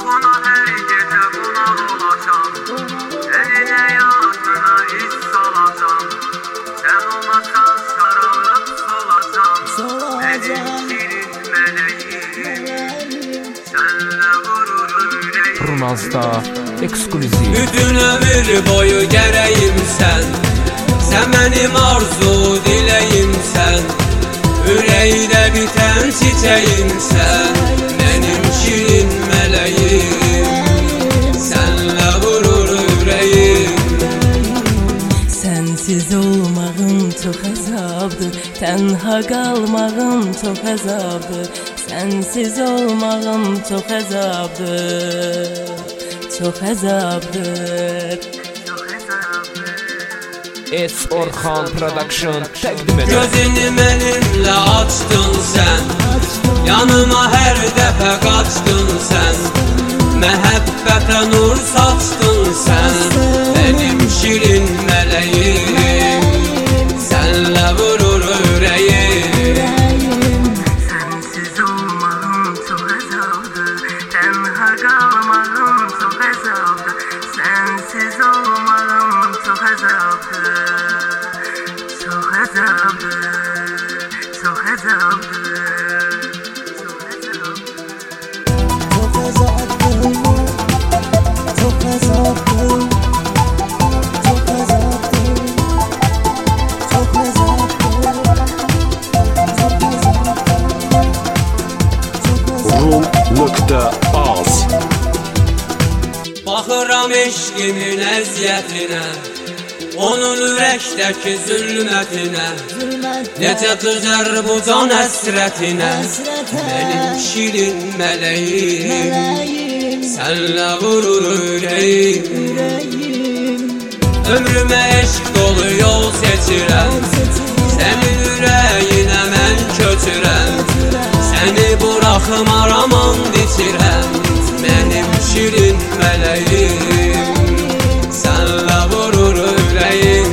Ona her gece qonaq olacam, eline yatına iz salacam. Sen olmasan sarılıp solacam, benim şirin meleğim. Senle vurur yüreğim. Turnazda ekskluziv. Bütün ömür boyu gərəyimsən, sən mənim arzu diləyimsən. Ürəkdə bitən çiçəyimsən, mənim şirin mələyim. Sənlə vurur ürəyim. Sensiz olmağım çok azabdır, tenha qalmağım çok azabdır. Sensiz olmağım çok azabdır, çok azabdır. S. Orhan Production təqdim edir. Gözünü mənimlə açdın sən, yanıma hər dəfə qaçdın sən. Məhəbbətə nur saçdın sən, mənim şirin mələyim. Sənlə vurur ürəyim. Sensiz olmağım çok azabdır, tenha qalmağım çok azabdır. Sensiz olmağım çok azabdır, çok azabdır, çok azabdır, çok azabdır. Rum.az Baxıram eşqimin əziyyətinə, onun ürəkdəki zülmətinə. Necə dözər bu can həsrətinə, mənim şirin mələyim. Sənlə vurur ürəyim. Ömrümə eşq dolu yol seçirəm, sənin ürəyinə mən köçürəm. Səni buraxmaram and içirəm, mənim şirin mələyim. Sənlə vurur ürəyim.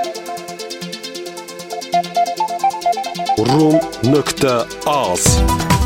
Rum.az